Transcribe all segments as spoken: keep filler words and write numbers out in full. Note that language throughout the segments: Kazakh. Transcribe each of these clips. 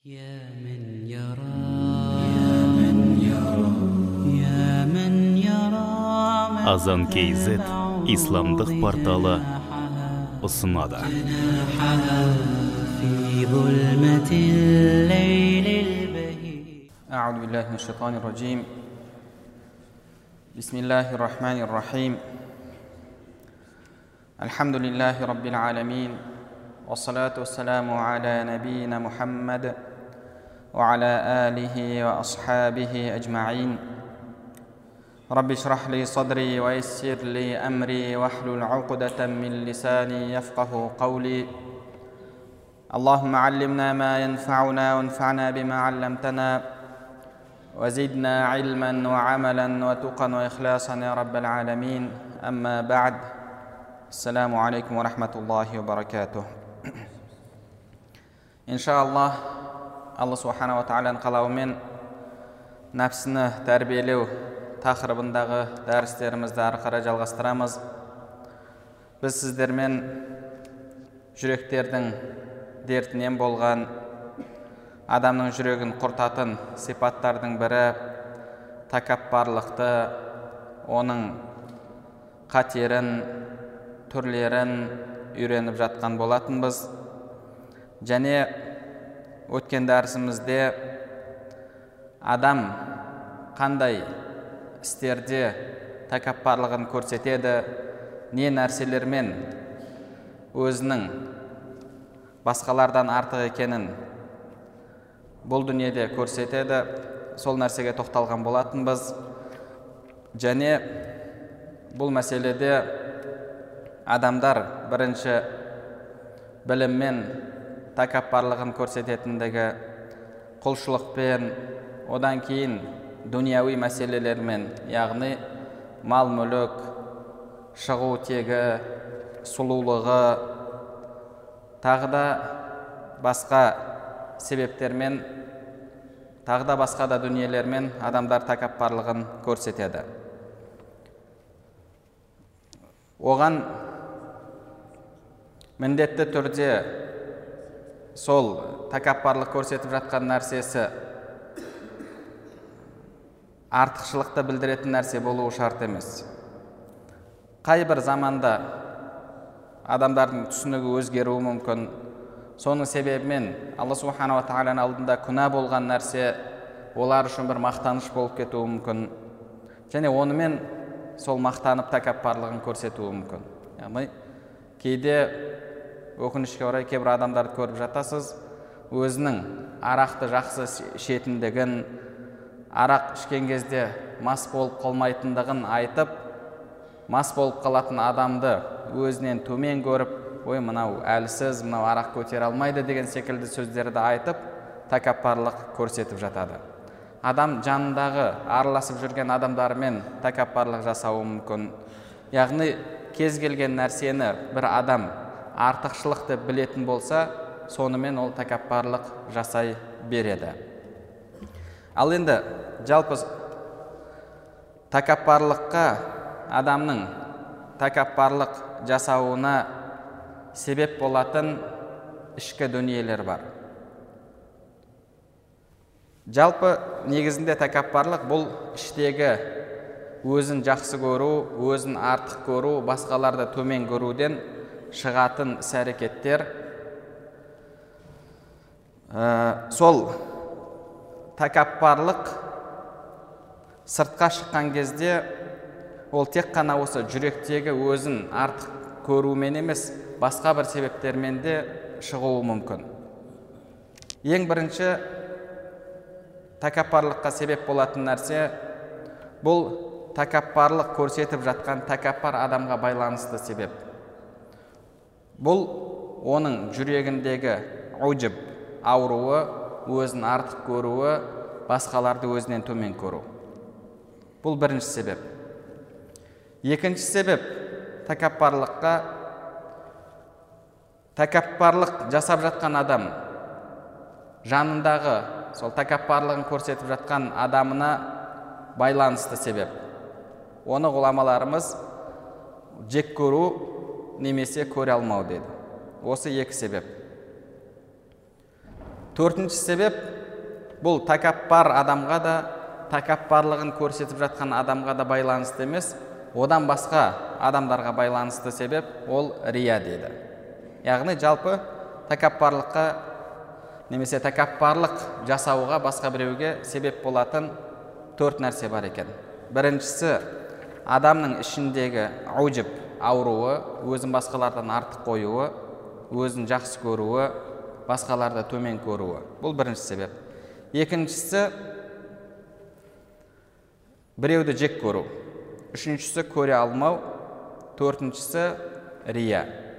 يا من يرى يا من يرى يا من يرى Азан кейзет исламдық порталы ұсынады. في ظلمة الليل البهيج. أعوذ بالله من الشيطان الرجيم. بسم الله الرحمن الرحيم. الحمد لله رب العالمين، والصلاة والسلام على نبينا محمد وعلى آله وأصحابه أجمعين. رب اشرح لي صدري ويسر لي أمري واحلل عقدة من لساني يفقه قولي. اللهم علمنا ما ينفعنا وانفعنا بما علمتنا وزدنا علما وعملا وتقا وإخلاصا يا رب العالمين. أما بعد، السلام عليكم ورحمة الله وبركاته. Иншаллах, Алла Субхана ва Тағаланың қалауымен нәпсіні тәрбиелеу тақырыбындағы дәрістерімізді ары қарай жалғастырамыз. Біз сіздермен жүректердің дертінен болған, адамның жүрегін құртатын сипаттардың бірі тәкаппарлықты, оның қатерін, түрлерін үйреніп жатқан болатынбыз. Және өткен дәрісімізде адам қандай істерде тәкаппарлығын көрсетеді, не нәрселермен өзінің басқалардан артық екенін бұл дүниеде көрсетеді, сол нәрсеге тоқталған болатынбыз. Және бұл мәселеде адамдар бірінші біліммен тәкаппарлығын көрсететіндігі, құлшылықпен, одан кейін дүнияви мәселелермен, яғни мал мүлік, шығу тегі, сұлулығы, тағы да басқа себептермен, тағы да басқа да дүниелермен адамдар тәкаппарлығын көрсетеді. Оған міндетті түрде сол тәкаппарлық көрсетіп жатқан нәрсесі артықшылықты білдіретін нәрсе болуы шарт емес. Қай бір заманда адамдардың түсінігі өзгеруі мүмкін. Соның себебімен Алла Субхана ва Тағаланың алдында күнә болған нәрсе олар үшін бір мақтаныш болып кетуі мүмкін. Және онымен сол мақтанып тәкаппарлығын көрсетуі мүмкін. Яғни кейде өкінішке орай кейбір адамдарды көріп жатасыз, өзінің арақты жақсы ішетіндігін, арақ ішкен кезде мас болып қалмайтындығын айтып, мас болып қалатын адамды өзінен төмен көріп, ой, мынау әлсіз, мынау арақ көтере алмайды деген секілді сөздерді айтып, тәкаппарлық көрсетіп жатады. Адам жанындағы араласып жүрген адамдармен тәкаппарлық жасауы мүмкін. Яғни кез келген нәрсені бір адам артықшылықты білетін болса, сонымен ол тәкаппарлық жасай береді. Ал енді жалпы тәкаппарлыққа, адамның тәкаппарлық жасауына себеп болатын ішкі дүниелер бар. Жалпы негізінде тәкаппарлық бұл іштегі өзін жақсы көру, өзін артық көру, басқаларды төмен көруден шығатын іс-әрекеттер. Ә, сол тәкаппарлық сыртқа шыққан кезде ол тек қана осы жүректегі өзін артық көрумен емес, басқа бір себептермен де шығуы мүмкін. Ең бірінші тәкаппарлыққа себеп болатын нәрсе бұл тәкаппарлық көрсетіп жатқан тәкаппар адамға байланысты себеп. Бұл оның жүрегіндегі уджб ауруы, өзін артық көруі, басқаларды өзінен төмен көру. Бұл бірінші себеп. Екінші себеп тәкаппарлыққа, тәкаппарлық жасап жатқан адам жанындағы сол тәкаппарлығын көрсетіп жатқан адамына байланысты себеп. Оны ғұламаларымыз жек көру немесе көре алмау деді. Осы екі себеп. Төртінші себеп бұл тәкаппар адамға да, тәкаппарлығын көрсетіп жатқан адамға да байланысты емес, одан басқа адамдарға байланысты себеп ол рия дейді. Яғни жалпы тәкаппарлыққа немесе тәкаппарлық жасауға басқа біреуге себеп болатын төрт нәрсе бар екен. Біріншісі, адамның ішіндегі аужиб ауруы, өзін басқалардан артық қоюы, өзін жақсы көруі, басқаларды төмен көруі. Бұл бірінші себеп. Екіншісі, біреуді жек көру. Үшіншісі, көре алмау. Төртіншісі, рия.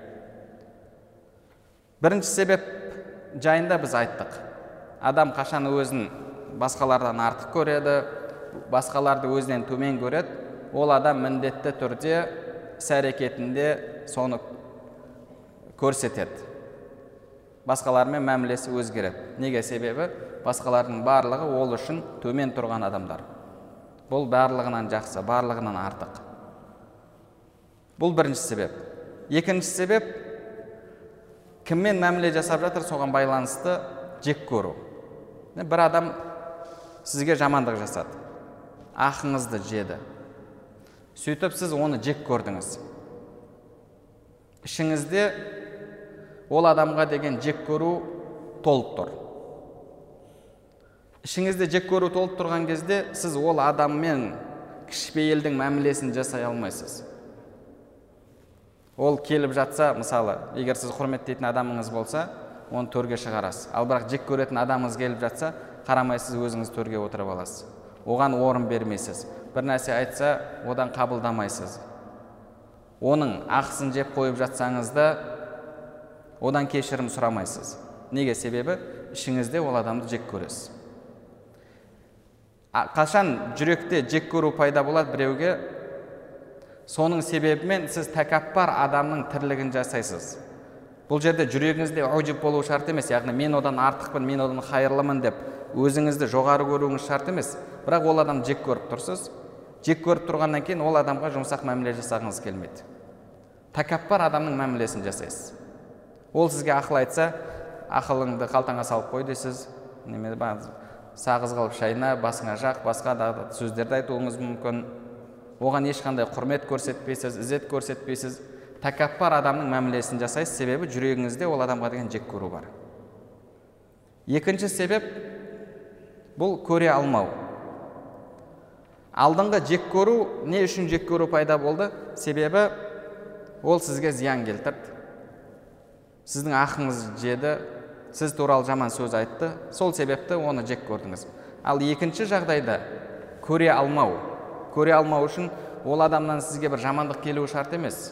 Бірінші себеп жайында біз айттық. Адам қашан өзін басқалардан артық көреді, басқаларды өзінен төмен көреді, ол адам міндетті түрде іс әрекетінде соны көрсетеді. Басқалармен мәмілесі өзгереді. Неге? Себебі басқалардың барлығы ол үшін төмен тұрған адамдар. Бұл барлығынан жақсы, барлығынан артық. Бұл бірінші себеп. Екінші себеп, кіммен мәміле жасап жатыр, соған байланысты жек көру. Бір адам сізге жамандық жасады, ақыңызды жеді. Сөйтіп сіз оны жек көрдіңіз. Ішіңізде ол адамға деген жек көру толып тұр. Ішіңізде жек көру толып тұрған кезде сіз ол адаммен кішіпейілдің мәмілесін жасай алмайсыз. Ол келіп жатса, мысалы, егер сіз құрметтейтін адамыңыз болса, оны төрге шығарасыз. Ал бірақ жек көретін адамыңыз келіп жатса, қарамайсыз, өзіңіз төрге отырып аласыз. Оған орын бермейсіз. Бір нәрсе айтса, одан қабылдамайсыз. Оның ақысын жеп қойып жатсаңыз да, одан кешірім сұрамайсыз. Неге? Себебі ішіңізде ол адамды жек көресіз. Қашан жүректе жек көру пайда болады біреуге, соның себебімен сіз тәкаппар адамның тірлігін жасайсыз. Бұл жерде жүрегіңізде аужиб болу шарт емес, яғни мен одан артықпын, мен одан хайырлымын деп өзіңізді жоғары көруіңіз шарт емес, бірақ ол адам жек көріп тұрсыз. Жек көріп тұрғаннан кейін ол адамға жұмсақ мәміле жасағыңыз келмейді. Тәкаппар адамның мәмілесін жасайсыз. Ол сізге ақыл айтса, ақылыңды қалтаңа салып қой дейсіз, неме сағыз қылып шайна, басыңа жақ, басқа да сөздерді айтуыңыз мүмкін. Оған ешқандай құрмет көрсетпейсіз, ізет көрсетпейсіз. Тәкаппар адамның мәмілесін жасайсыз, себебі жүрегіңізде ол адамға деген жек көру бар. Екінші себеп бұл көре алмау. Алдыңғы жек көру, не үшін жек көру пайда болды? Себебі ол сізге зиян келтірді. Сіздің ақыңыз жеді, сіз туралы жаман сөз айтты, сол себепті оны жек көрдіңіз. Ал екінші жағдайда көре алмау. Көре алмау үшін ол адамнан сізге бір жамандық келуі шарт емес.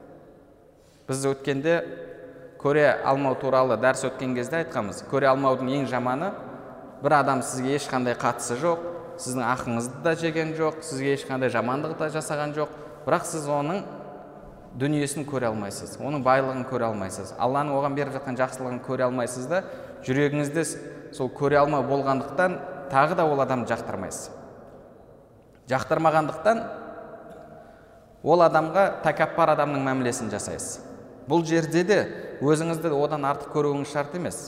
Біз өткенде көре алмау туралы дәріс өткен кезде айтқанбыз. Көре алмаудың ең жаманы, бір адам сізге ешқандай қатысы жоқ, сіздің ақыңызды да жеген жоқ, сізге ешқандай жамандық да жасаған жоқ, бірақ сіз оның дүниесін көре алмайсыз, оның байлығын көре алмайсыз, Алланың оған беріп жатқан жақсылығын көре алмайсыз да, жүрегіңізде сол көре алмау болғандықтан тағы да ол адамды жақтырмайсыз. Жақтырмағандықтан ол адамға тәкаппар адамның мәмілесін жасайсыз. Бұл жерде де өзіңізді одан артық көруіңіз шарт емес.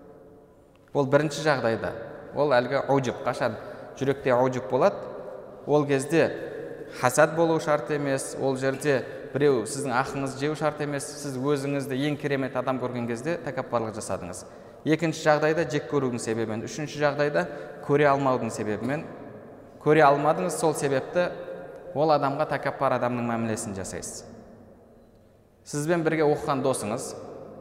Ол бірінші жағдайда, ол әлгі аужиб, қашан жүректе аужиб болады, ол кезде хасад болу шарт емес, ол жерде біреу сіздің ақыңызды жеу шарт емес, сіз өзіңізді ең керемет адам көрген кезде тәкаппарлық жасадыңыз. Екінші жағдайда жек көрудің себебімен, үшінші жағдайда көре алмаудың себебімен. Көре алмадыңыз, сол себепті ол адамға тәкаппар адамның мәмілесін жасайсыз. Сізбен бірге оқыған досыңыз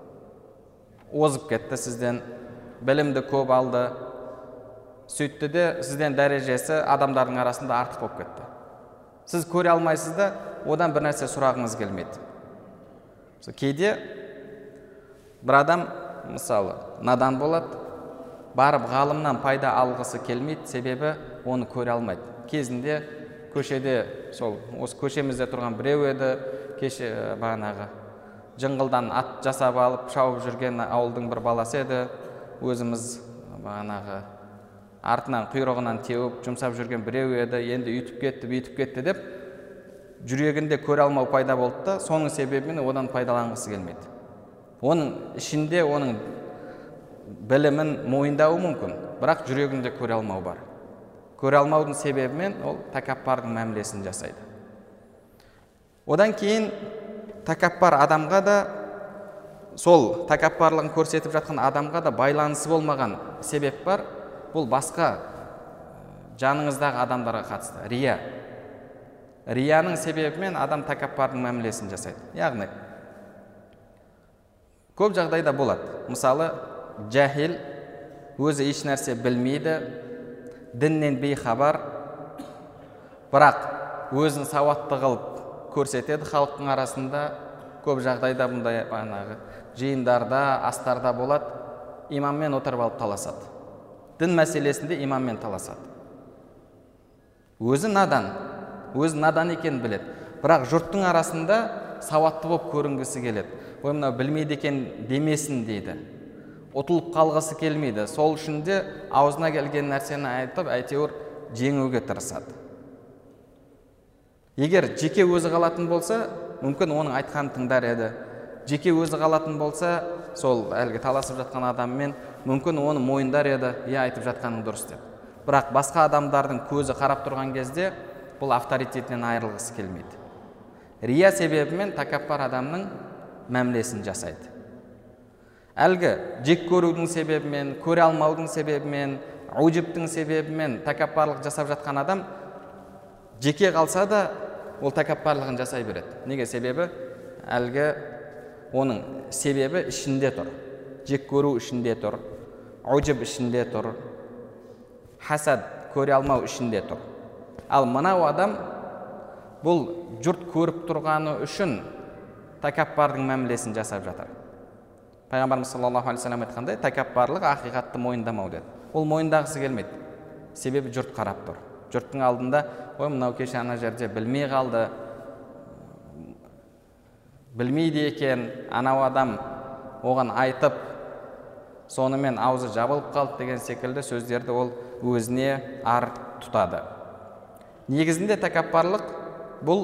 озып кетті сізден, білімді көп алды, сөйтті де сізден дәрежесі адамдардың арасында артық болып кетті. Сіз көре алмайсыз да, одан бір нәрсе сұрағыңыз келмейді. Кейде бір адам, мысалы, надан болады, барып ғалымнан пайда алғысы келмейді, себебі оны көре алмайды. Кезінде көшеде, сол осы көшемізде тұрған біреу еді, кеше бағанағы жыңғылдан ат жасап алып шауып жүрген ауылдың бір баласы еді, өзіміз бағанағы артынан құйрығынан теуіп жұмсап жүрген біреу еді, енді үйтіп кетті, бүйтіп кетті деп жүрегінде көре алмау пайда болды да, соның себебімен одан пайдаланғысы келмейді. Оның ішінде оның білімін мойындауы мүмкін, бірақ жүрегінде көре алмау бар. Көре алмаудың себебімен ол тәкаппардың мәмілесін жасайды. Одан кейін тәкаппар адамға да, сол тәкаппарлығын көрсетіп жатқан адамға да байланысы болмаған себеп бар. Бұл басқа жаныңыздағы адамдарға қатысты. Рия. Рияның себебімен адам тәкаппардың мәмілесін жасайды. Яғни көп жағдайда болады. Мысалы, жахил, өзі еш нәрсе білмейді, діннен бейхабар, бірақ өзін сауатты қылып көрсетеді халықтың арасында. Көп жағдайда бұндай бағанағы жиындарда, астарда болады, имаммен отырып алып таласады. Дін мәселесінде имаммен таласады. Өзі надан, өзі надан екенін біледі, бірақ жұрттың арасында сауатты болып көрінгісі келеді. Ой, мынау білмейді екен демесін дейді. Ұтылып қалғысы келмейді. Сол үшін де аузына келген нәрсені айтып, әйтеуір жеңуге тырысады. Егер жеке өзі қалатын болса, мүмкін оның айтқанын тыңдар еді. Жеке өзі қалатын болса, сол әлгі таласып жатқан адаммен мүмкін оны мойындар еді, е, айтып жатқаның дұрыс деп. Бірақ басқа адамдардың көзі қарап тұрған кезде бұл авторитетінен айырылғысы келмейді. Рия себебімен тәкаппар адамның мәмілесін жасайды. Әлгі жек көрудің себебімен, көре алмаудың себебімен, уджибтің себебімен тәкаппарлық жасап жатқан адам жеке қалса да ол тәкаппарлығын жасай береді. Неге? Себебі әлгі оның себебі ішінде тұр. Жек көру ішінде тұр, уджиб ішінде тұр, хасад, көре алмау ішінде тұр. Ал мынау адам бұл жұрт көріп тұрғаны үшін тәкаппардың мәмілесін жасап жатыр. Пайғамбарымыз саллаллаху алейхи вассалам айтқандай, тәкаппарлық ақиқатты мойындамау деді. Ол мойындағысы келмейді. Себебі жұрт қарап тұр. Жұрттың алдында, ой, мынау кеше ана жерде білмей қалды, білмейді екен, анау адам оған айтып, сонымен аузы жабылып қалды деген секілді сөздерді ол өзіне ар тұтады. Негізінде тәкаппарлық бұл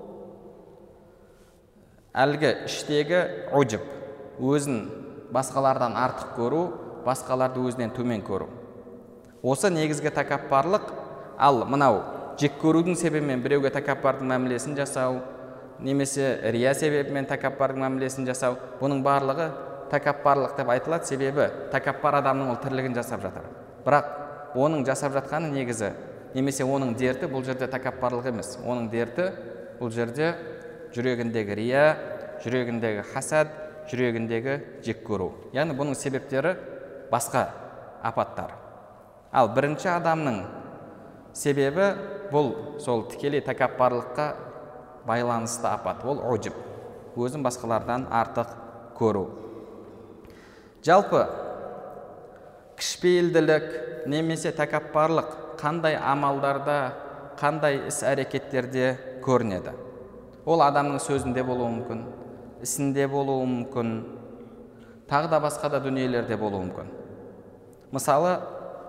әлгі іштегі уджиб, өзін басқалардан артық көру, басқаларды өзінен төмен көру. Осы негізгі тәкаппарлық. Ал мынау жек көрудің себебімен біреуге тәкаппардың мәмілесін жасау, немесе рия себебімен тәкаппардың мәмілесін жасау, бұның барлығы тәкаппарлық деп айтылады. Себебі тәкаппар адамның ол тірлігін жасап жатыр. Бірақ оның жасап жатқаны негізі, немесе оның дерті бұл жерде тәкаппарлық емес. Оның дерті бұл жерде жүрегіндегі рия, жүрегіндегі хасад, жүрегіндегі жек көру. Яғни бұның себептері басқа апаттар. Ал бірінші адамның себебі бұл сол тікелей тәкаппарлыққа байланысты апат. Ол уджиб, өзін басқалардан артық көру. Жалпы кішіпейілділік немесе тәкаппарлық қандай амалдарда, қандай іс-әрекеттерде көрінеді? Ол адамның сөзінде болуы мүмкін, ісінде болуы мүмкін, тағы да басқа да дүниелерде болуы мүмкін. Мысалы,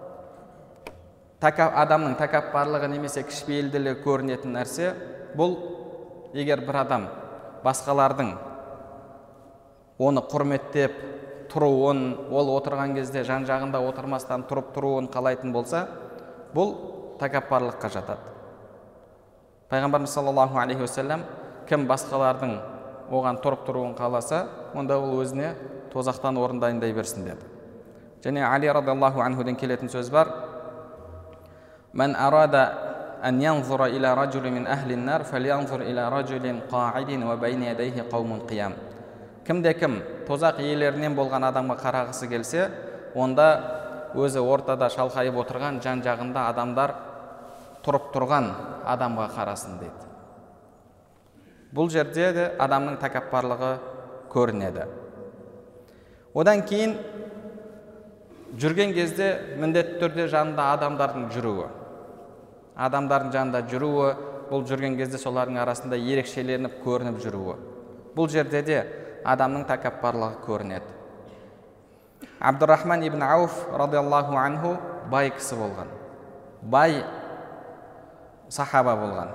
адамның тәкаппарлығы немесе кішіпейілділігі көрінетін нәрсе, бұл егер бір адам басқалардың оны құрметтеп тұруын, ол отырған кезде жан жағында отырмастан тұрып тұруын қалайтын болса, бұл тәкаппарлыққа жатады. Пайғамбарымыз саллаллаху алейхи вассалам, кім басқалардың оған тұрып тұруын қаласа, онда ол өзіне тозақтан орын дайындай берсін деді. Және Али радиаллаху анхуден келетін сөз бар: "Мен арада ан янзура иля раджулин мин ахлин нар, фалянзур иля раджулин қаидин ва байни ядайхи қаумун қиям." Кімде-кім тозақ иелерінен болған адамға қарағысы келсе, онда өзі ортада шалқайып отырған, жан жағында адамдар тұрып тұрған адамға қарасын дейді. Бұл жерде де адамның тәкаппарлығы көрінеді. Одан кейін жүрген кезде міндетті түрде жанында адамдардың жүруі. Адамдардың жанында жүруі, бұл жүрген кезде солардың арасында ерекшеленіп көрініп жүруі. Бұл жерде де адамның тәкаппарлығы көрінеді. Абдуррахман ибн Ауф радиаллаху анху бай кісі болған. Бай сахаба болған.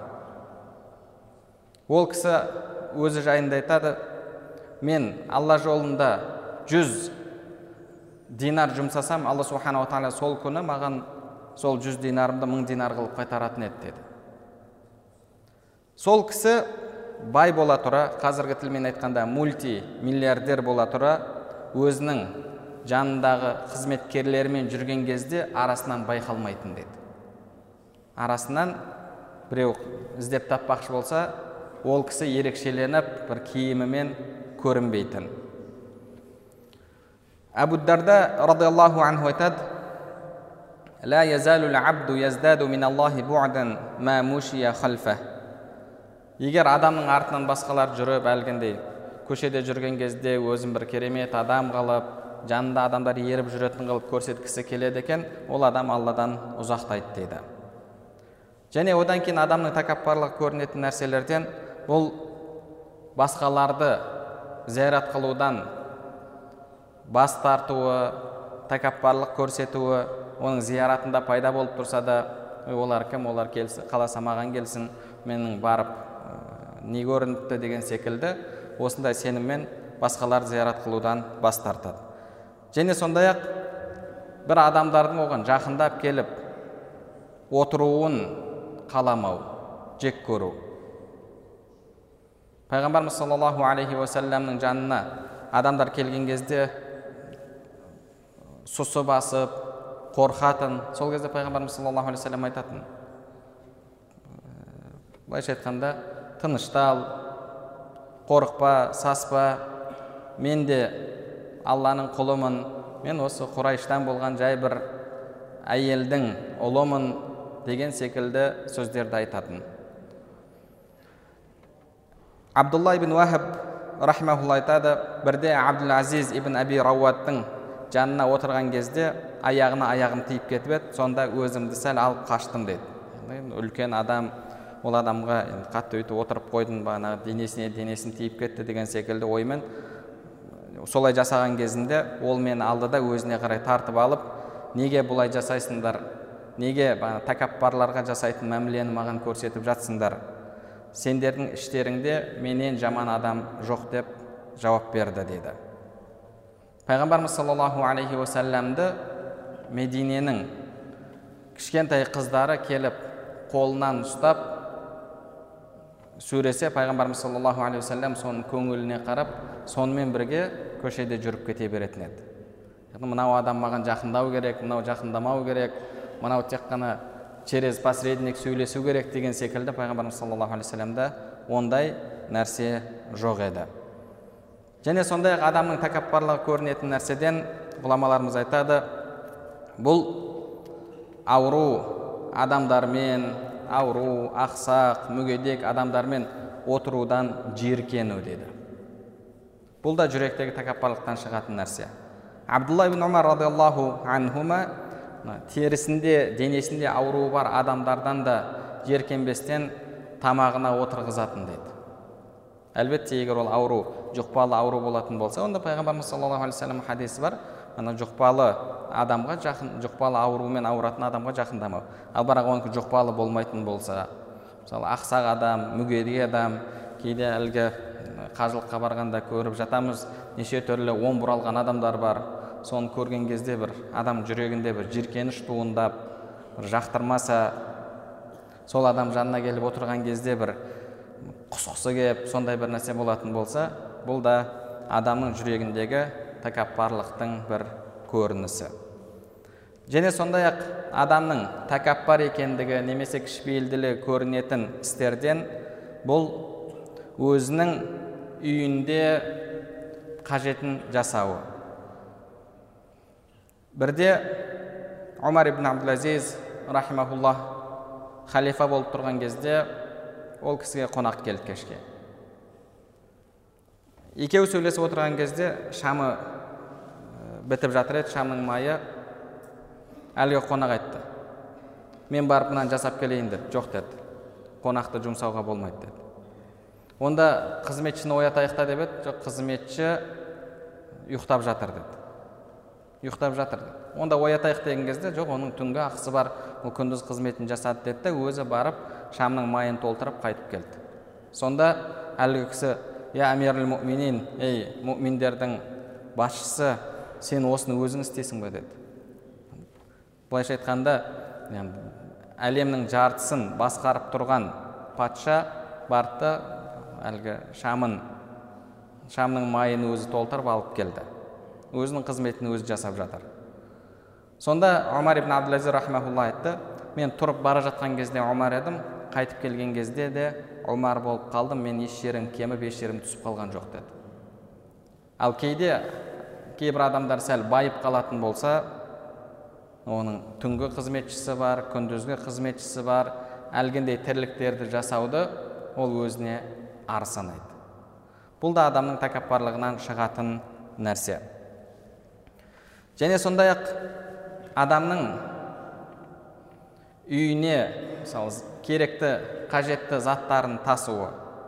Ол кісі өзі жайында айтады: "Мен Алла жолында жүз динар жұмсасам, Алла субханала тағала сол күні маған сол жүз динарымды мың динар қылып қайтаратын еді деді. Сол кісі бай бола тұра, қазіргі тілмен айтқанда мультимиллиардер бола тұра, өзінің жанындағы қызметкерлерімен жүрген кезде арасынан байқалмайтын деді. Арасынан біреу іздеп таппақшы болса, ол кісі ерекшеленіп, бір киімімен көрінбейтін. Абу Дарда радиаллаху анху айтады: «Ла язалу л-абду яздаду мин Аллахи бу'дан ма мушия халфа». Егер адамның артынан басқалар жүріп, әлгіндей көшеде жүрген кезде өзін бір керемет адам қалып, жанында адамдар еріп жүретін қылып көрсеткісі келеді екен, ол адам Алладан ұзақтайды дейді. Және одан кейін адамның тәкаппарлығы көрінетін нәрселерден бұл басқаларды зиярат қылудан бас тартуы, тәкаппарлық көрсетуі, оның зияратында пайда болып тұрса да, олар кім, олар келсін, қаласа маған келсін, менің барып не көрініпті деген секілді, осындай сеніммен басқалар зиярат қылудан бас тартады. Және сондай-ақ бір адамдардың оған жақындап келіп отыруын қаламау, жек көру. Пайғамбарымыз саллаллаху алейхи уассаламның жанына адамдар келген кезде сұсы басып, қорқатын. Сол кезде Пайғамбарымыз саллаллаху алейхи уассалам айтатын: былайша айтқанда, тыныштал, қорықпа, саспа, мен де Алланың құлымын, мен осы Құрайштан болған жай бір әйелдің ұлымын деген секілді сөздерді айтатын. Абдулла ибн Уахаб рахмахулла айтады: бірде Абдул-Азиз ибн Аби Рауаттың жанына отырған кезде аяғына аяғым тиіп кетіп еді, сонда өзімді сәл алып қаштым дейді. Үлкен адам, ол адамға қатты өйтіп отырып қойдым, бағана денесіне денесін тиіп кетті деген секілді оймен солай жасаған кезінде ол мені алды да өзіне қарай тартып алып: неге бұлай жасайсыңдар, неге тәкаппарларға жасайтын мәмілені маған көрсетіп жатсыңдар, сендердің іштеріңде менен жаман адам жоқ деп жауап берді дейді. Пайғамбарымыз саллаллаху алейхи уассаламды Мединенің кішкентай қыздары келіп қолынан ұстап сөйлесе, Пайғамбарымыз саллаллаху алейхи уассалам соның көңіліне қарап, сонымен бірге көшеде жүріп кете беретін еді. Мынау адам маған жақындау керек, мынау жақындамау керек, мынау тек қана через посредник сөйлесу керек деген секілді Пайғамбарымыз саллаллаху алейхи уассаламда ондай нәрсе жоқ еді. Және сондай адамның тәкаппарлығы көрінетін нәрседен ғұламаларымыз айтады: бұл ауру адамдармен, ауру, ақсақ, мүгедек адамдармен отырудан жиіркену деді. Бұл да жүректегі тәкаппарлықтан шығатын нәрсе. Абдулла ибн Умар радиаллаху анхума терісінде, денесінде ауруы бар адамдардан да жиіркенбестен тамағына отырғызатын дейді. Әлбетте, егер ол ауру жұқпалы ауру болатын болса, онда Пайғамбарымыз саллаллаху алейхи уассалам хадисі бар: ана жұқпалы адамға жақын, жұқпалы аурумен ауыратын адамға жақындамау. Ал бірақ оның жұқпалы болмайтын болса, мысалы ақсақ адам, мүгедек адам, кейде әлгі қажылыққа барғанда көріп жатамыз, неше түрлі он бұралған адамдар бар. Соны көрген кезде бір адам жүрегінде бір жиіркеніш туындап, бір жақтырмаса, сол адам жанына келіп отырған кезде бір құсқысы келіп, сондай бір нәрсе болатын болса, бұл да адамның жүрегіндегі тәкаппарлықтың бір көрінісі. Және сондай-ақ адамның тәкаппар екендігі немесе кішіпейілділігі көрінетін істерден бұл өзінің үйінде қажетін жасауы. Бірде Умар ибн Абдул-Азиз рахимахуллах халифа болып тұрған кезде ол кісіге қонақ келді кешке. Екеуі сөйлесіп отырған кезде шамы бітіп жатыр еді, шамның майы. Әлгі қонақ айтты: мен барып мынаны жасап келейін деді. Жоқ деді, қонақты жұмсауға болмайды деді. Онда қызметшіні оятайық та деп еді. Жоқ, қызметші ұйықтап жатыр деді. Ұйықтап жатыр деді. Онда оятайық деген кезде, жоқ, оның түнгі ақысы бар, ол күндіз қызметін жасады деді, өзі барып шамның майын толтырып қайтып келді. Сонда әлгі кісі: я амирул муъминин, ей муъминдердің басшысы, сен осыны өзің істейсің бе деді. Былайша айтқанда, әлемнің жартысын басқарып тұрған патша барды әлгі шамын, шамның майын өзі толтырып алып келді. Өзінің қызметін өзі жасап жатыр. Сонда Омар ибн Абдул-Азиз рахмахулла айтты, мен тұрып бара жатқан кезде Омар едім, қайтып келген кезде де Омар болып қалдым, мен еш жерім кеміп, еш жерім түсіп қалған жоқ деді. Ал кейде кейбір адамдар сәл байып қалатын болса, оның түнгі қызметшісі бар, күндізгі қызметшісі бар, әлгіндей тірліктерді жасауды ол өзіне ар санайды. Бұл да адамның тәкаппарлығынан шығатын нәрсе. Және сондай-ақ адамның үйіне мысалы керекті, қажетті заттарын тасуы.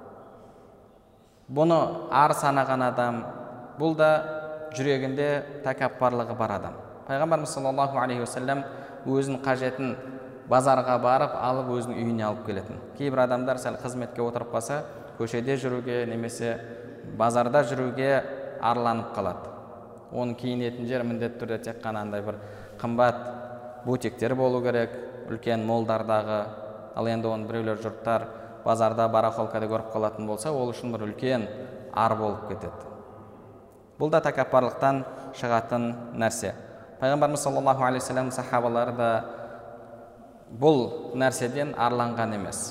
Бұны ар санаған адам, бұл да жүрегінде тәкаппарлығы бар адам. Пайғамбарымыз саллаллаху алейхи уассалам өзінің қажетін базарға барып, алып өзінің үйіне алып келетін. Кейбір адамдар сәл қызметке отырып қалса, көшеде жүруге немесе базарда жүруге арланып қалады. Оның киінетін жер міндетті түрде тек қана андай бір қымбат бутиктер болу керек, үлкен молдардағы. Ал енді оны біреулер жұрттар базарда барахолкада көріп қалатын болса, ол үшін бір үлкен ар болып кетеді. Бұл да тәкаппарлықтан шығатын нәрсе. Пайғамбарымыз саллаллаху алейхи вассалам сахабалары да бұл нәрседен арланған емес.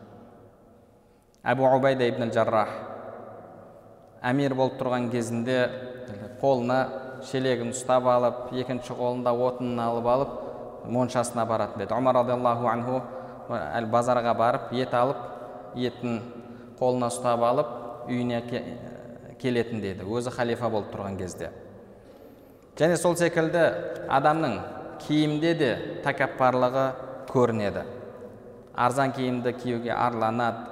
Абу Убайда ибн Жаррах әмір болып тұрған кезінде қолына шелегін ұстап алып, екінші қолында отынын алып алып, моншасына баратын деді. Омар радиаллаху анху базарға барып, ет алып, етін қолына ұстап алып, үйіне келетін деді, өзі халифа болып тұрған кезде. Және сол секілді адамның киімде де тәкаппарлығы көрінеді. Арзан киімді киюге арланады.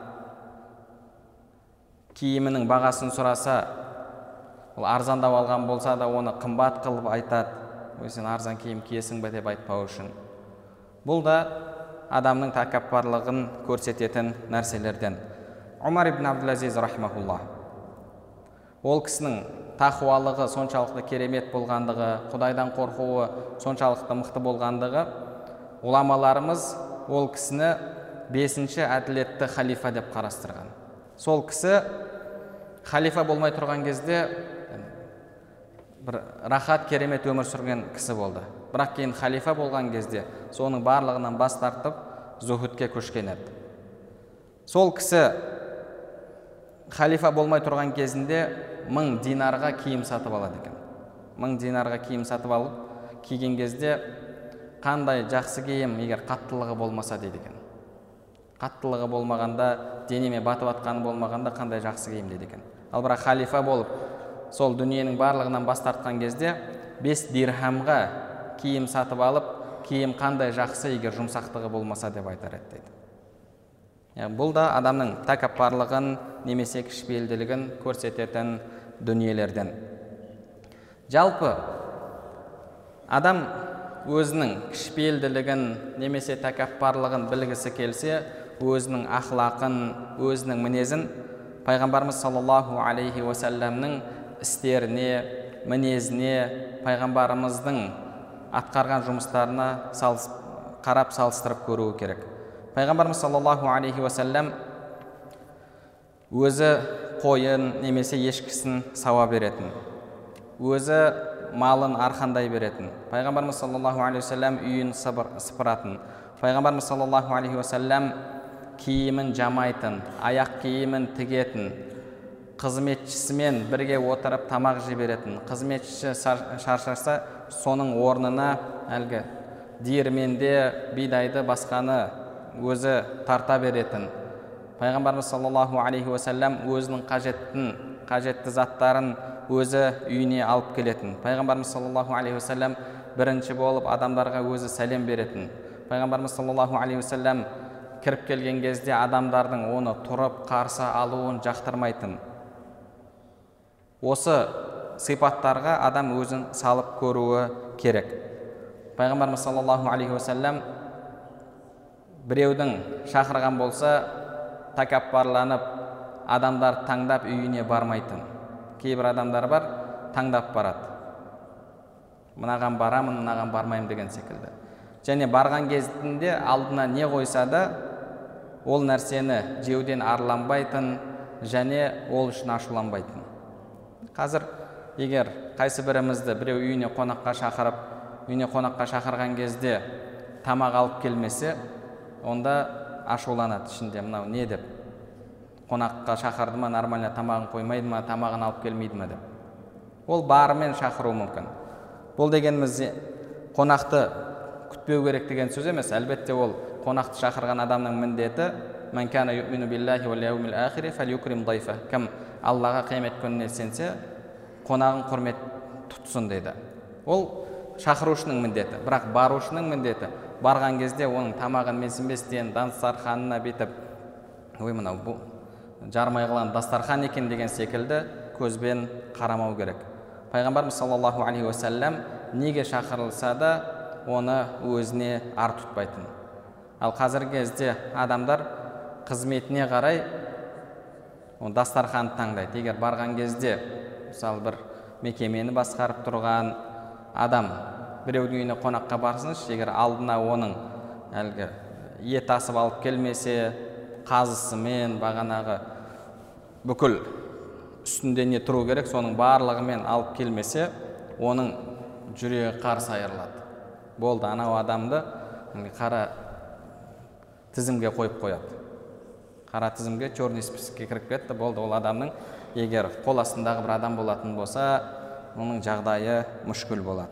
Киімінің бағасын сұраса, ол арзандап алған болса да оны қымбат қылып айтады. Сен арзан киім киесің бе деп айтпау үшін. Бұл да адамның тәкаппарлығын көрсететін нәрселерден. Омар ибн Абдул-Азиз рахмахулла. Ол кісінің тақуалығы соншалықты керемет болғандығы, Құдайдан қорқуы соншалықты мықты болғандығы, ғұламаларымыз ол кісіні бесінші әділетті халифа деп қарастырған. Сол кісі халифа болмай тұрған кезде бір рахат керемет өмір сүрген кісі болды. Бірақ кейін халифа болған кезде соның барлығынан бас тартып зухудке көшкен еді. Сол кісі халифа болмай тұрған кезінде мың динарға киім сатып алады екен. Мың динарға киім сатып алып, киген кезде қандай жақсы киім, егер қаттылығы болмаса дейді екен. Қаттылығы болмағанда, денеме батып атқаны болмағанда қандай жақсы киім дейді екен. Ал бірақ халифа болып, сол дүниенің барлығынан бас тартқан кезде бес дирхамға киім сатып алып, киім қандай жақсы, егер жұмсақтығы болмаса деп айтар еді дейді. Бұл да адамның тәкаппарлығын немесе кішіпейілділігін көрсететін дүниелерден. Жалпы адам өзінің кішіпейілділігін немесе тәкаппарлығын білгісі келсе, өзінің ахлақын, өзінің мінезін Пайғамбарымыз саллаллаху алейхи уассаламның істеріне, мінезіне, Пайғамбарымыздың атқарған жұмыстарына қарап салыстырып көруі керек. Пайғамбарымыз саллаллаху алейхи уассалам өзі қойын немесе ешкісін сауа беретін, өзі малын арқандай беретін. Пайғамбарымыз саллаллаху алейхи уассалам үйін сыпыратын. Пайғамбарымыз саллаллаху алейхи уассалам киімін жамайтын, аяқ киімін тігетін, қызметшісімен бірге отырып тамақ жіберетін. Қызметшісі шаршаса, соның орнына әлгі диірменде бидайды басқаны өзі тарта беретін. Пайғамбарымыз саллаллаху алейхи уассалам өзінің қажеттін, қажетті заттарын өзі үйіне алып келетін. Пайғамбарымыз саллаллаху алейхи уассалам бірінші болып адамдарға өзі сәлем беретін. Пайғамбарымыз саллаллаху алейхи уассалам кіріп келген кезде адамдардың оны тұрып қарсы алуын жақтырмайтын. Осы сипаттарға адам өзін салып көруі керек. Пайғамбарымыз саллаллаху алейхи уассалам біреудің шақырған болса, тәкаппарланып, адамдар таңдап үйіне бармайтын. Кейбір адамдар бар, таңдап барады. мынаған барамын, мынаған бармаймын деген секілді. Және барған кезінде алдына не қойса да ол нәрсені жеуден арланбайтын және ол үшін ашуланбайтын. Қазір егер қайсы бірімізді біреу үйіне қонаққа шақырып, үйіне қонаққа шақырған кезде тамақ алып келмесе, онда ашуланады ішінде, мынау не деп, қонаққа шақырды ма, нормально тамағын қоймайды ма, тамағын алып келмейді ма деп. Ол барымен шақыру мүмкін. Бұл дегеніміз қонақты күтпеу керек деген сөз емес. Әлбетте ол қонақты шақырған адамның міндеті «Мән кәна юъмину биллахи вал яумил ахири фальюкрим дайфа». Кім Аллаға қиямет күніне сенсе, қонағын құрмет тұтсын дейді. Ол шақырушының міндеті. Бірақ барушының міндеті барған кезде оның тамағын менсінбестен дастарханына бетіп, ой мынау бұл жармай қалған дастархан екен деген секілді көзбен қарамау керек. Пайғамбарымыз саллаллаху алейхи уассалам неге шақырылса да оны өзіне ар тұтпайтын. Ал қазіргі кезде адамдар қызметіне қарай дастарханды таңдайды. Егер барған кезде, мысалы бір мекемені басқарып тұрған адам біреудің үйіне қонаққа барсыншы, егер алдына оның әлгі ет асып алып келмесе, қазысымен бағанағы бүкіл үстінде не тұру керек, соның барлығымен алып келмесе, оның жүрегі қарсы айырылады. Болды, анау адамды қара тізімге қойып қояды. Қара тізімге, черный списокке кіріп кетті. Болды, ол адамның егер қол астындағы бір адам болатын болса, оның жағдайы мүшкіл болады.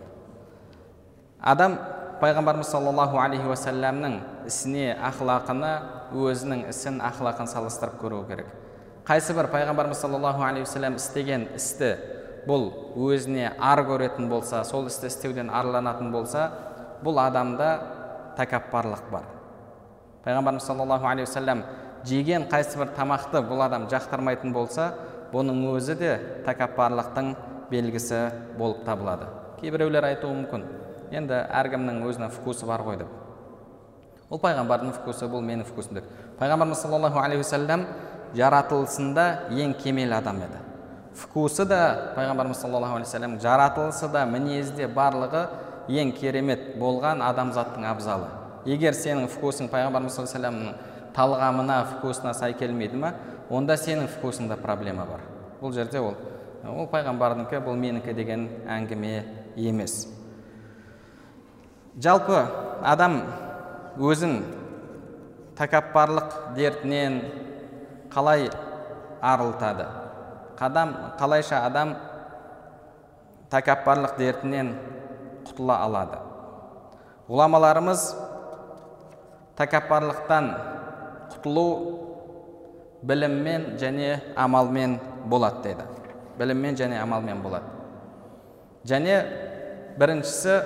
Адам Пайғамбарымыз саллаллаху алейхи уассаламның ісіне, ақлақына, өзінің ісін, ақлақын салыстырып көру керек. Қайсы бір Пайғамбарымыз саллаллаху алейхи уассалам істеген істі бұл өзіне ар көретін болса, сол істі істеуден арланатын болса, бұл адамда тәкаппарлық бар. Пайғамбарымыз саллаллаху алейхи уассалам жеген қайсы бір тамақты бұл адам жақтырмайтын болса, бұның өзі де тәкаппарлықтың белгісі болып табылады. Кейбіреулер айтуы мүмкін, енді әркімнің өзінің вкусы бар ғой деп. Ол пайғамбардың вкусы, бұл менің вкусым деп. Пайғамбарымыз саллаллаху алейхи уассалам жаратылысында ең кемел адам еді. Вкусы да, пайғамбарымыз саллаллаху алейхи уассалам жаратылысы да, мінезде барлығы ең керемет болған адамзаттың абзалы. Егер сенің вкусың пайғамбарымыз саллаллаху алейхи уассаламның талғамына, вкусына сай келмейді ма, онда сенің вкусыңда проблема бар. Бұл жерде ол, ол пайғамбардыңкі, бұл менікі деген әңгіме емес. Жалпы адам өзін тәкаппарлық дертінен қалай арылтады? Қадам, қалайша адам тәкаппарлық дертінен құтыла алады? Ғұламаларымыз тәкаппарлықтан құтылу біліммен және амалмен болады дейді. Біліммен және амалмен болады. Және біріншісі,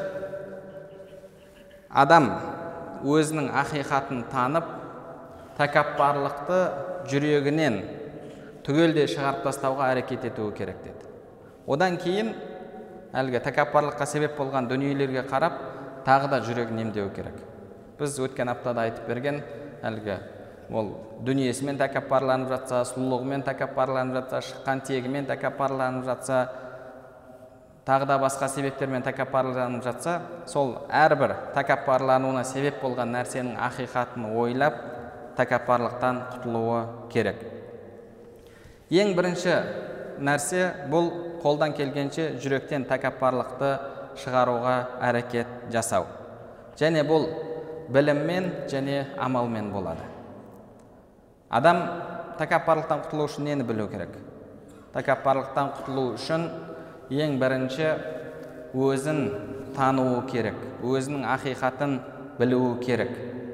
адам өзінің ақиқатын танып, тәкаппарлықты жүрегінен түгелде шығарып тастауға әрекет етуі керек деді. Одан кейін әлгі тәкаппарлыққа себеп болған дүниелерге қарап, тағы да жүрегін емдеу керек. Біз өткен аптада айтып берген әлгі ол дүниесімен тәкаппарланып жатса, сұлулығымен тәкаппарланып жатса, шыққан тегімен тәкаппарланып жатса, тағы да басқа себептермен тәкаппарланып жатса, сол әрбір тәкаппарлануына себеп болған нәрсенің ақиқатын ойлап, тәкаппарлықтан құтылуы керек. Ең бірінші нәрсе бұл қолдан келгенше жүректен тәкаппарлықты шығаруға әрекет жасау. Және бұл біліммен және амалмен болады. Адам тәкаппарлықтан құтылу үшін нені білу керек? Тәкаппарлықтан құтылу үшін ең бірінші өзін тануы керек, өзінің ақиқатын білуі керек.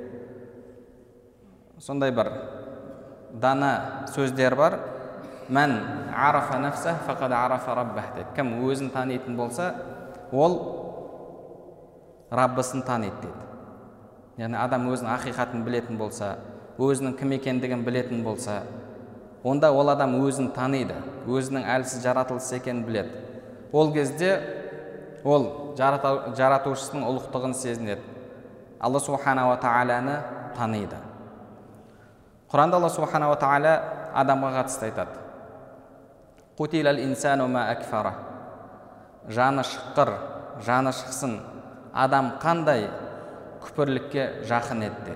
Сондай бір дана сөздер бар. Мән арафа нафсах фақад арафа раббах дейді. Кім өзін танитын болса, ол Раббысын таниды дейді. Яғни адам өзінің ақиқатын білетін болса, өзінің кім екендігін білетін болса, онда ол адам өзін таниды, өзінің әлсіз жаратылысы екенін біледі. Ол кезде ол жаратушысының ұлықтығын сезінеді. Алла субхана ва тағаланы таниды. Құранда Алла субхана ва тағала адамға қатысты айтады. Қутилал инсану ма акфара. Жаны шыққыр жаны шықсын, адам қандай күпірлікке жақын еді.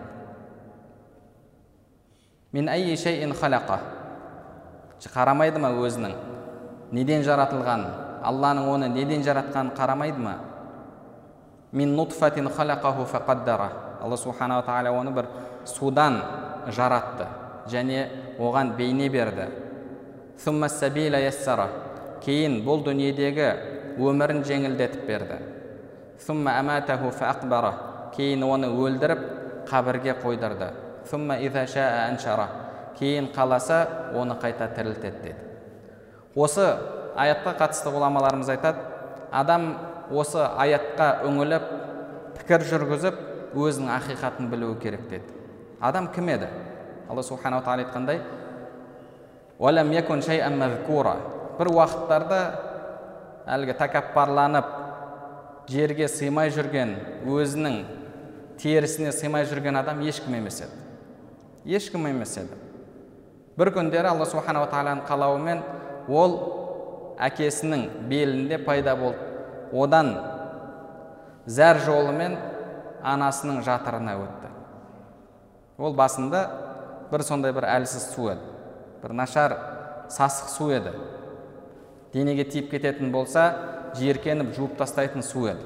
Мин айи шейин халақа. Қарамайды ма өзінің неден жаратылған, Алланың оны неден жаратқанын қарамайды ма? Мин нутфатин халақаху фақаддара. Алла субханала тағала оны бір судан жаратты және оған бейне берді. Сумма сабила яссара. Кейін бұл дүниедегі өмірін жеңілдетіп берді. Сумма аматаху фақбара. Кейін оны өлдіріп қабірге қойдырды. Сумма иза шаа аншара. Кейін қаласа оны қайта тірілтеді деді. Осы аятқа қатысты ғұламаларымыз айтады, адам осы аятқа үңіліп, пікір жүргізіп, өзінің ақиқатын білуі керек деді. Адам кім еді? Алла субханала тағала айтқандай, «Уалам якун шай'ан мазкура». Бір уақыттарда әлгі тәкаппарланып, жерге сыймай жүрген, өзінің терісіне сыймай жүрген адам ешкім емес еді. Ешкім емес еді. Бір күндері Алла субханала тағаланың қалауымен ол әкесінің белінде пайда болды. Одан зәр жолымен анасының жатырына өтті. Ол басында бір сондай бір әлсіз су еді. Бір нашар сасық су еді. Денеге тиіп кететін болса, жиіркеніп жуып тастайтын су еді.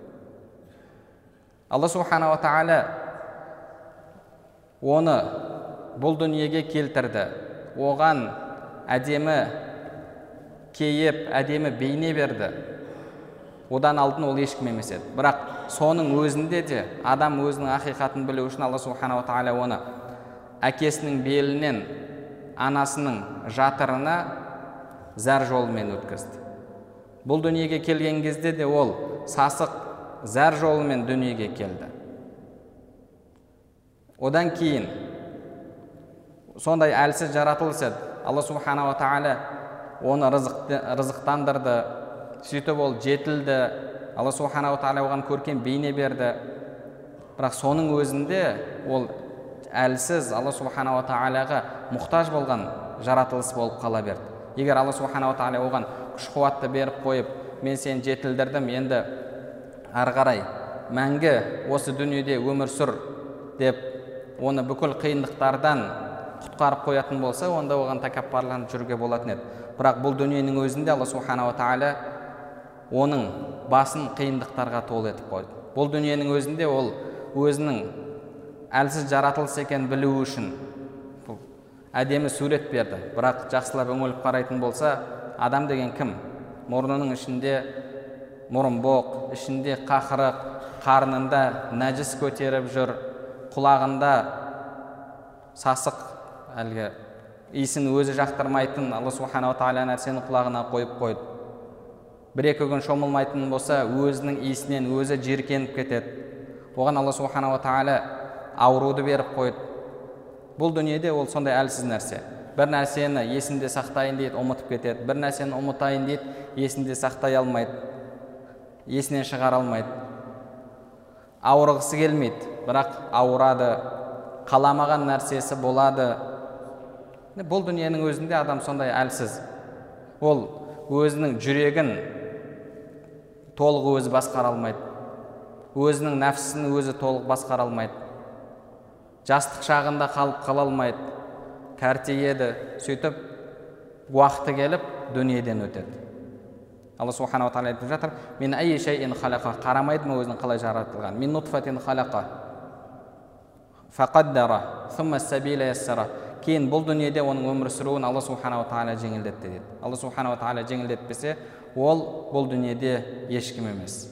Алла субханала тағала оны бұл дүниеге келтірді. Оған әдемі кейіп, әдемі бейне берді. Одан алдын ол ешкім емес еді. Бірақ соның өзінде де адам өзінің ақиқатын білу үшін Алла субханала тағала оны әкесінің белінен анасының жатырына зәр жолымен өткізді. Бұл дүниеге келген кезде де ол сасық зәр жолымен дүниеге келді. Одан кейін сондай әлсіз жаратылыс еді. Алла субханала тағала оны рызықтандырды, сөйтіп ол жетілді. Алла субханала тағала оған көркем бейне берді. Бірақ соның өзінде ол әлсіз, Алла субханала тағалаға мұқтаж болған жаратылыс болып қала берді. Егер Алла субханала тағала оған күш қуатты беріп қойып, мен сені жетілдірдім, енді ары қарай мәңгі осы дүниеде өмір сүр деп, оны бүкіл қиындықтардан құтқарып қоятын болса, онда оған тәкаппарланып жүруге болатын еді. Бірақ бұл дүниенің өзінде Алла субханала тағала оның басын қиындықтарға толы етіп қойды. Бұл дүниенің өзінде ол өзінің әлсіз жаратылыс екенін білу үшін әдемі сурет берді. Бірақ жақсылап үңіліп қарайтын болса, адам деген кім? Мұрнының ішінде мұрынбоқ, ішінде қақырық, қарнында нәжіс көтеріп жүр, құлағында сасық, әлгі иісін өзі жақтырмайтын Алла субханала тағала нәрсені құлағына қойып қойды. Бір-екі күн шомылмайтын болса, өзінің иісінен өзі жиіркеніп кетеді. Оған Алла субханала тағала ауруды беріп қойды. Бұл дүниеде ол сондай әлсіз нәрсе. Бір нәрсені есінде сақтайын дейді, ұмытып кетеді. Бір нәрсені ұмытайын дейді, есінде сақтай алмайды. Есінен шығара алмайды. Ауырғысы келмейді, бірақ ауырады. Қаламаған нәрсесі болады. Бұл дүниенің өзінде адам сондай әлсіз. Ол өзінің жүрегін толық өзі басқара алмайды. Өзінің нәпсісін өзі толық басқара алмайды. Жастық шағында қалып қала алмайды. Кәртейеді, сөйтіп уақыты келіп дүниеден өтеді. Алла субханала тағала айтып жатыр, «Мин айи шайин халақа». Қарамайды ма өзінің қалай жаратылған? «Мин нутфатин халақа фақаддара, сумма сабила яссара». Кейін бұл дүниеде оның өмір сүруін Алла субханала тағала жеңілдетті деді. Алла субханала тағала жеңілдетпесе, ол бұл дүниеде ешкім емес.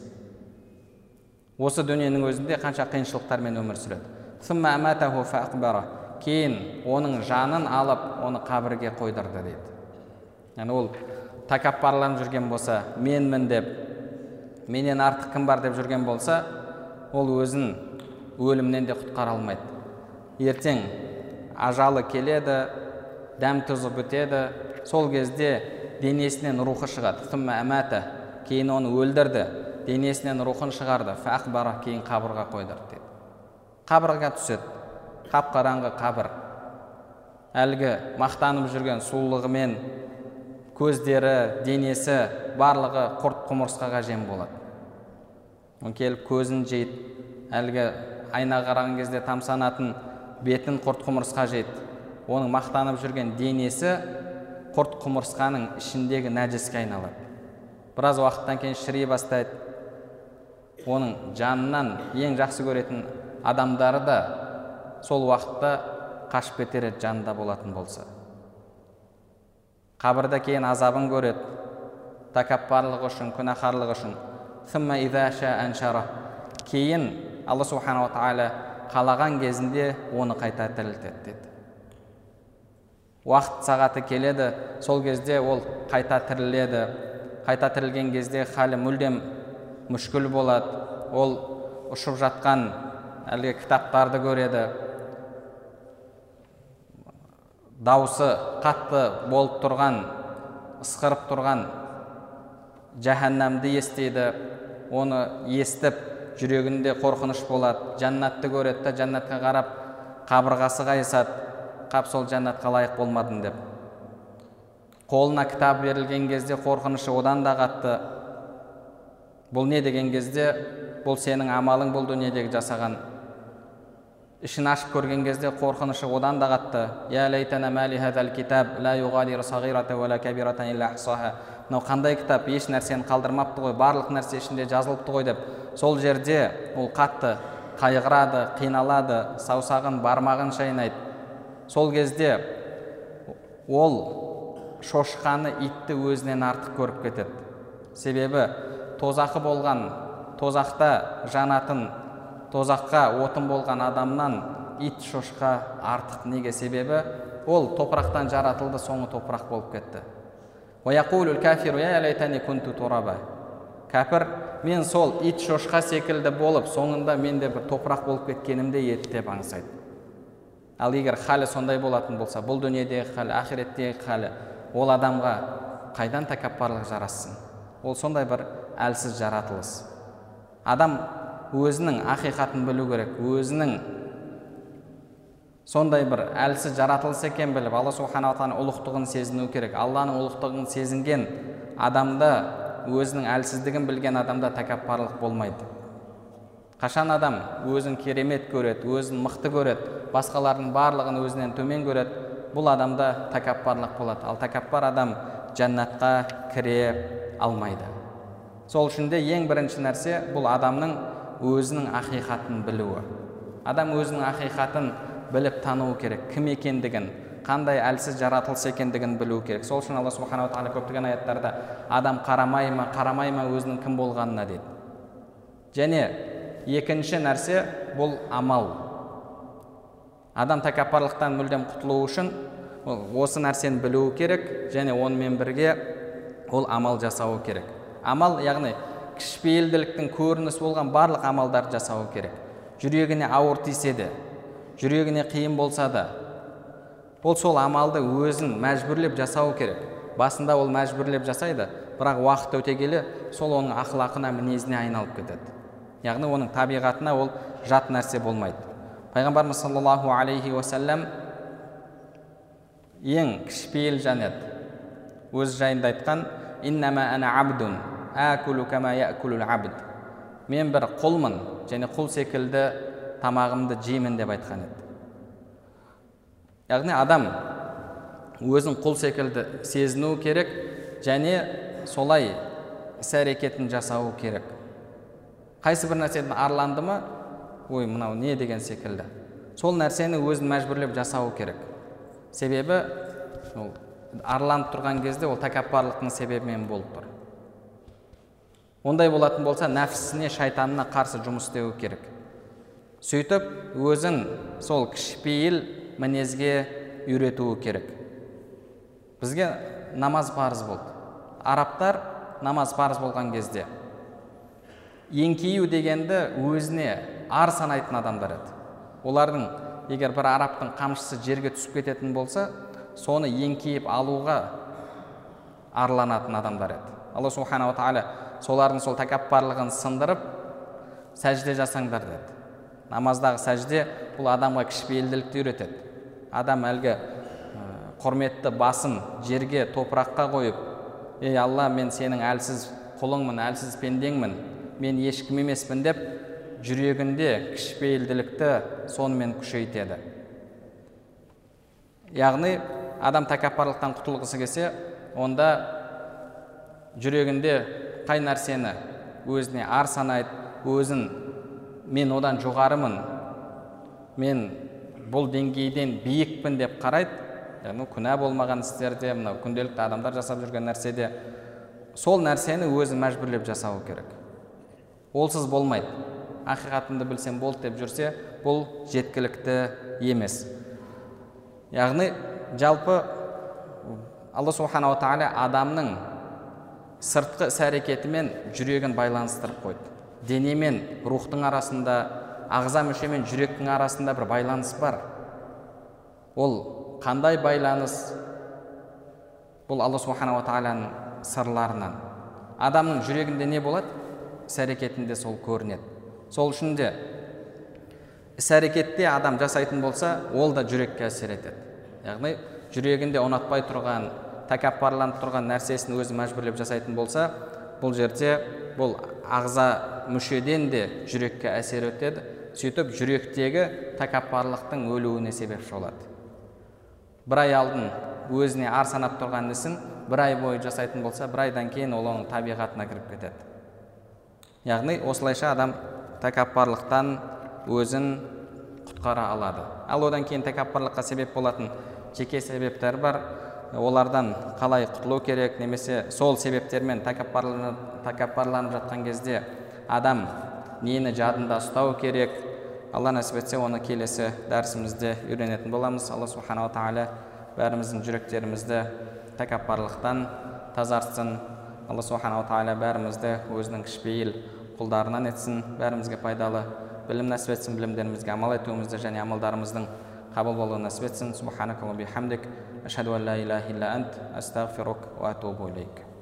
Осы дүниенің өзінде қанша қиыншылықтармен өмір сүреді. Сумма аматаху фақбара. Кейін оның жанын алып, оны қабірге қойдырды дейді. Яғни ол тәкаппарланып жүрген болса, менмін деп, менен артық кім бар деп жүрген болса, ол өзін өлімнен де құтқара алмайды. Ертең ажалы келеді, дәм тұзы бітеді, сол кезде денесінен рухы шығады. Сумма амата. Кейін оны өлдірді, денесінен рухын шығарды. Фақбара. Кейін қабырға қойдырды дейді. Қабырға түседі. Қап-қараңғы қабір. Әлгі мақтанып жүрген сұлулығымен көздері, денесі барлығы құрт құмырсқаға жем болады. келіп көзін жейді, әлгі айна қараған кезде тамсанатын бетін құрт құмырсқа жейді. Оның мақтанып жүрген денесі құрт құмырсқаның ішіндегі нәжіске айналады. Біраз уақыттан кейін шіри бастайды. Оның жанынан ең жақсы көретін адамдары да сол уақытта қашып кетер еді, жанында болатын болса. Қабірде кейін азабын көреді, тәкаппарлығы үшін, күнәһарлығы үшін. Сумма иза ша аншара. Кейін Алла субханала тағала қалаған кезінде оны қайта тірілтеді деді. Уақыт сағаты келеді, сол кезде ол қайта тіріледі. Қайта тірілген кезде халі мүлдем мүшкіл болады. Ол ұшып жатқан әлгі кітаптарды көреді. Даусы қатты болып тұрған, ысқырып тұрған жаһаннамды естиді. Оны естіп, жүрегінде қорқыныш болады. Жаннатты көреді, жаннатқа қарап, қабырғасы қайысады. Қап сол жаннатқа лайық болмадым деп. Қолына кітап берілген кезде қорқынышы одан да қатты. Бұл не деген кезде, бұл сенің амалың, бұл дүниедегі жасаған. Ішін ашып көрген кезде қорқынышы одан да қатты. Я лайтана мали хазал китаб ла юғадиру сағирата ва ла кабирatan илля ахсаха. Мынау қандай кітап, еш нәрсені қалдырмапты ғой, барлық нәрсе ішінде жазылыпты ғой деп. Сол жерде ол қатты қайғырады, қиналады, саусағын, бармағын шайнайды. Сол кезде ол шошқаны, итті өзінен артық көріп кетеді. Себебі тозақы болған, тозақта жанатын, тозаққа отын болған адамнан ит, шошқа артық. Неге? Себебі ол топырақтан жаратылды, соңы топырақ болып кетті. Кәпір, мен сол ит, шошқа секілді болып, соңында мен де бір топырақ болып кеткенімде еді деп аңсайды. Ал егер халі сондай болатын болса, бұл дүниедегі халі, ақиреттегі халі, ол адамға қайдан тәкаппарлық жарассын? Ол сондай бір әлсіз жаратылыс. Адам өзінің ақиқатын білу керек, өзінің сондай бір әлсіз жаратылыс екен біліп, Алла субханала тағала ұлықтығын сезіну керек. Алланың ұлықтығын сезінген адамда, өзінің әлсіздігін білген адамда тәкаппарлық болмайды. Қашан адам өзін керемет көреді, өзін мықты көреді, басқалардың барлығын өзінен төмен көреді, бұл адамда тәкаппарлық болады. Ал тәкаппар адам жаннатқа кіре алмайды. Сол үшін де ең бірінші нәрсе бұл адамның өзінің ақиқатын білуі. Адам өзінің ақиқатын біліп тануы керек, кім екендігін, қандай әлсіз жаратылыс екендігін білу керек. Сол үшін Алла субханала тағала көптеген аяттарда адам қарамай ма, қарамай ма өзінің кім болғанына дейді. Және екінші нәрсе бұл амал. Адам тәкаппарлықтан мүлдем құтылу үшін осы нәрсені білуі керек, және онымен бірге ол амал жасауы керек. Амал, яғни кішіпейілділіктің көрінісі болған барлық амалдарды жасауы керек. Жүрегіне ауыр тисе де, жүрегіне қиын болса да, ол сол амалды өзін мәжбүрлеп жасауы керек. Басында ол мәжбүрлеп жасайды, бірақ уақыт өте келе сол оның ақылақына, мінезіне айналып кетеді. Яғни оның табиғатына ол жат нәрсе болмайды. Пайғамбарымыз саллаллаху алейхи уассалам ең кішіпейіл жан еді. Өз жайында айтқан: «Иннама ана абдун, акулу кама яакулул абд». Мен бір құлмын, және құл секілді тамағымды жеймін деп айтқан еді. Яғни адам өзін құл секілді сезіну керек, және солай іс-әрекетін жасауы керек. Қайсы бір нәрседен арланды ма, ой, мынау не деген секілді, сол нәрсені өзін мәжбүрлеп жасауы керек. Себебі арланып тұрған кезде ол тәкаппарлықтың себебімен болып тұр. Ондай болатын болса, нәпсісіне, шайтанына қарсы жұмыс істеуі керек. Сөйтіп, өзін сол кішіпейіл мінезге үйретуі керек. Бізге намаз парыз болды. Арабтар намаз парыз болған кезде еңкею дегенді өзіне ар санайтын адамдар еді. Олардың егер бір арабтың қамшысы жерге түсіп кететін болса, соны еңкейіп алуға арланатын адамдар еді. Алла субханала тағала солардың сол тәкаппарлығын сындырып, сәжде жасаңдар деді. Намаздағы сәжде бұл адамға кішіпейілділікті үйретеді. Адам әлгі құрметті басын жерге, топыраққа қойып: «Ей Алла, мен сенің әлсіз құлыңмын, әлсіз пендеңмін. мен ешкім емеспін деп жүрегінде кішіпейілділікті сонымен күшейтеді. Яғни адам тәкаппарлықтан құтылғысы келсе, онда жүрегінде қай нәрсені өзіне ар санайды, өзін мен одан жоғарымын, мен бұл деңгейден биікпін деп қарайды. Яғни күнә болмаған істерде, мынау күнделікті адамдар жасап жүрген нәрседе сол нәрсені өзі мәжбүрлеп жасау керек. Олсыз болмайды. Ақиқатымды білсем болды деп жүрсе, бұл жеткілікті емес. Яғни жалпы Алла субханала тағала адамның сыртқы іс-әрекеті мен жүрегін байланыстырып қойды. Дене мен рухтың арасында, ағза мүше мен жүректің арасында бір байланыс бар. Ол қандай байланыс? Бұл Алла субханала тағаланың сырларынан. Адамның жүрегінде не болады? Іс-әрекетінде сол көрінеді. Сол үшін де іс-әрекетте адам жасайтын болса, ол да жүрекке әсер етеді. Яғни жүрегінде ұнатпай тұрған, тәкаппарланып тұрған нәрсесін өзі мәжбүрлеп жасайтын болса, бұл жерде бұл ағза мүшеден де жүрекке әсер етеді. Сөйтіп жүректегі тәкаппарлықтың өлуіне себепші болады. Бір ай алдын өзіне ар санап тұрған ісін бір ай бойы жасайтын болса, бір айдан кейін ол оның табиғатына кіріп кетеді. Яғни осылайша адам тәкаппарлықтан өзін құтқара алады. Ал одан кейін тәкаппарлыққа себеп болатын жеке себептер бар. Олардан қалай құтылу керек, немесе сол себептермен тәкаппарланып жатқан кезде адам нені жадында ұстау керек? Алла нәсіп етсе, оны келесі дәрісімізде үйренетін боламыз. Алла субханала тағала бәріміздің жүректерімізді тәкаппарлықтан тазартсын. Алла субханала тағала бәрімізді өзінің кішіпейіл құлдарынан етсін, бәрімізге пайдалы білім нәсіп етсін, білімдерімізге амал етуімізді және амалдарымыздың қабыл болуын нәсіп етсін. Субханакаллахумма бихамдик, ашһаду ан ла илаха илля ант, астағфирук ва атубу илейк.